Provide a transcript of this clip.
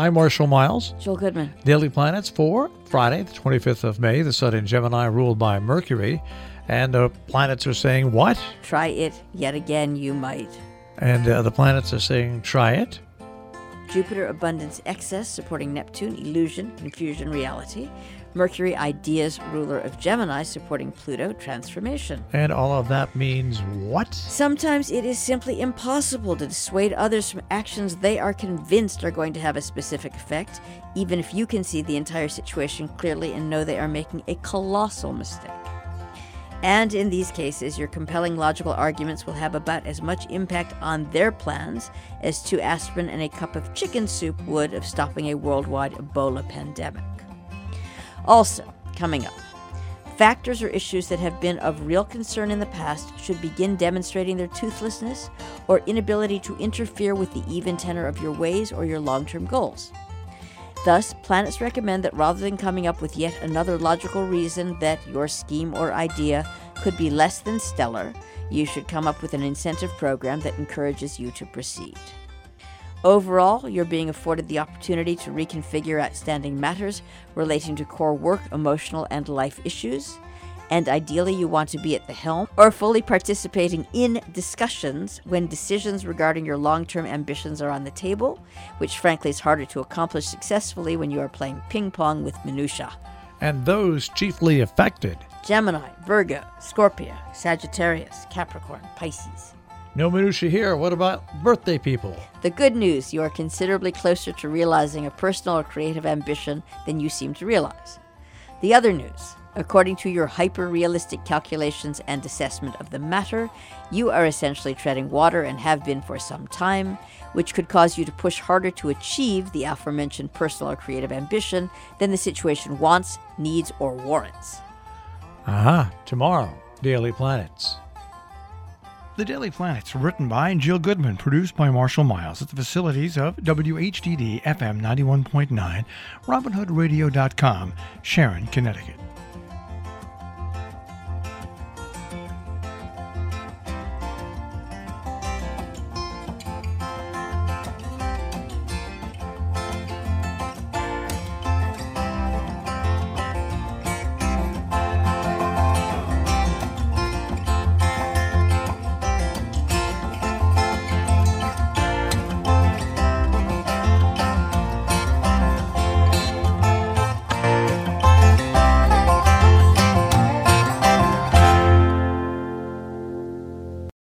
I'm Marshall Miles. Joel Goodman. Daily Planets for Friday, the 25th of May. The sun in Gemini ruled by Mercury. And the planets are saying what? Try it yet again, you might. And the planets are saying try it. Jupiter, abundance, excess, supporting Neptune, illusion, confusion, reality. Mercury, ideas, ruler of Gemini, supporting Pluto, transformation. And all of that means what? Sometimes it is simply impossible to dissuade others from actions they are convinced are going to have a specific effect, even if you can see the entire situation clearly and know they are making a colossal mistake. And in these cases, your compelling logical arguments will have about as much impact on their plans as 2 aspirin and a cup of chicken soup would of stopping a worldwide Ebola pandemic. Also, coming up, factors or issues that have been of real concern in the past should begin demonstrating their toothlessness or inability to interfere with the even tenor of your ways or your long-term goals. Thus, planets recommend that rather than coming up with yet another logical reason that your scheme or idea could be less than stellar, you should come up with an incentive program that encourages you to proceed. Overall, you're being afforded the opportunity to reconfigure outstanding matters relating to core work, emotional, and life issues. And ideally, you want to be at the helm or fully participating in discussions when decisions regarding your long-term ambitions are on the table, which frankly is harder to accomplish successfully when you are playing ping pong with minutia. And those chiefly affected: Gemini, Virgo, Scorpio, Sagittarius, Capricorn, Pisces. No minutia here. What about birthday people? The good news, you are considerably closer to realizing a personal or creative ambition than you seem to realize. The other news, according to your hyper-realistic calculations and assessment of the matter, you are essentially treading water and have been for some time, which could cause you to push harder to achieve the aforementioned personal or creative ambition than the situation wants, needs, or warrants. Tomorrow, Daily Planets. The Daily Planets, written by Jill Goodman, produced by Marshall Miles at the facilities of WHDD FM 91.9, RobinHoodRadio.com, Sharon, Connecticut.